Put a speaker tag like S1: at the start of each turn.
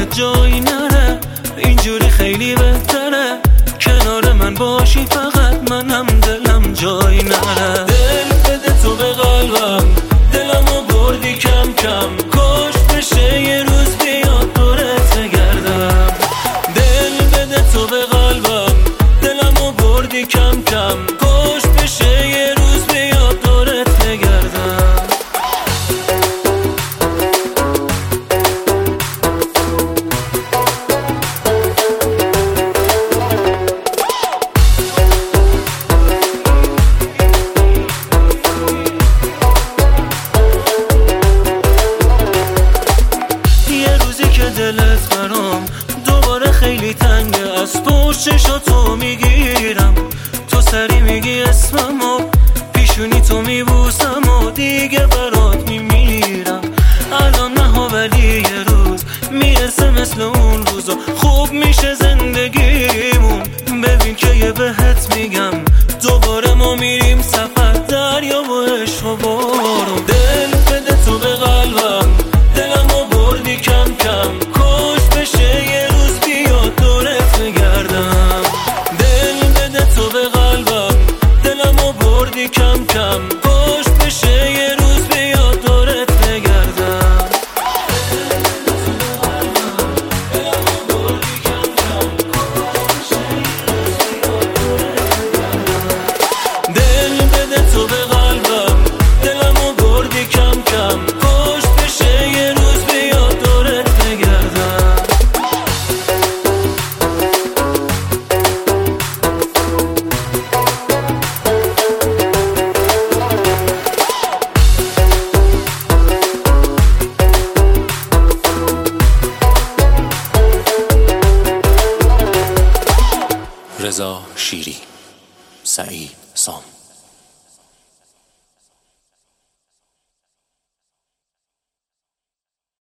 S1: دلت جایی نره، اینجوری خیلی بهتره، کنار من باشی فقط منم دلم جایی نره. دل بده تو به قلبم، دلمو بردی کم کم، کاش بشه یه روز بیاد دورت بگردم. دل بده تو به قلبم، دلمو بردی کم کم، کاش بشه یه روز بیاد دورت بگردم. دلت برام دوباره خیلی تنگه، از پشت چشاتو میگیرم، تو سری میگی اسممو، پیشونی تو میبوسم و دیگه برات میمیرم. الان نه ولی یه روز میرسه مثل اون روزا، خوب میشه زندگیمون. ببین که یه بهت میگم، دوباره ما میریم سفر، دریا و عشق و بارون. دل بده تو به قلبم، دلمو بردی کم کم، کاش بشه یه روز بیاد دورت بگردم. دل بده تو به قلبم، دلمو بردی کم کم، کاش بشه یه روز بیاد دورت بگردم. دل بده تو به قلبم، دلمو بردی کم کم، کاش بشه یه روز بیاد دورت بگردم.
S2: رضا شیری، سعید سام.